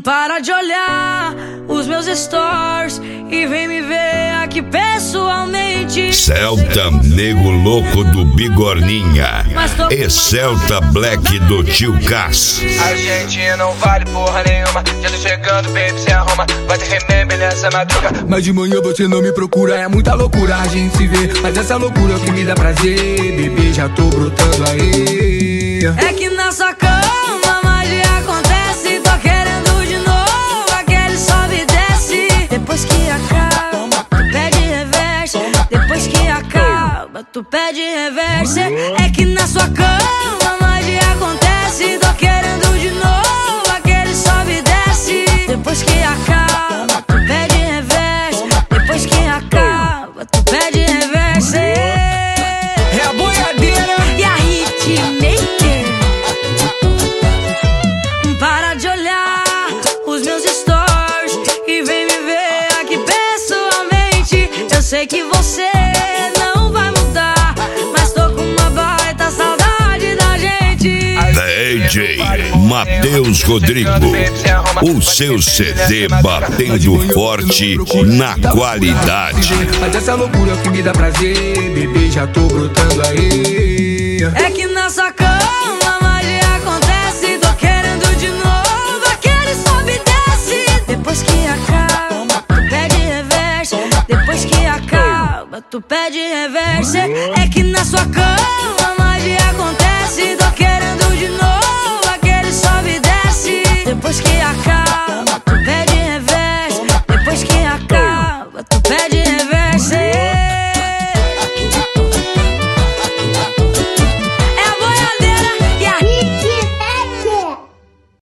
Para de olhar os meus stories e vem me ver aqui pessoalmente. Celta Nego Louco do Bigorninha e Celta Black do Tio Cass. A gente não vale porra nenhuma. Já tô chegando, baby, se arruma. Vai ter remember nessa madruga. Mas de manhã você não me procura. É muita loucura a gente se vê. Mas essa loucura é o que me dá prazer. Bebê, já tô brotando aí. É que na sua cama magia acontece. Tô querendo de novo aquele sobe e desce. Depois que acaba, tu pede reverse. Depois que acaba, tu pede reverse. É que na sua cama magia acontece. Tô querendo de novo aquele sobe e desce. Depois que acaba, tu pede reverse. Depois que acaba, tu pede reverse. É a boiadeira e a hitmaker. Para de olhar os meus stories e vem me ver aqui pessoalmente. Eu sei que você não vai mudar, mas tô com uma baita saudade da gente. DJ Matheus Rodrigo, o seu CD batendo forte na qualidade. Mas essa loucura é o que me dá prazer. Bebê, já tô brotando aí. É que na sua cama magia acontece. Tô querendo de novo aquele sobe e desce. Depois que acaba, tu pede reverse. Depois que acaba, tu pede reverse. É que na sua cama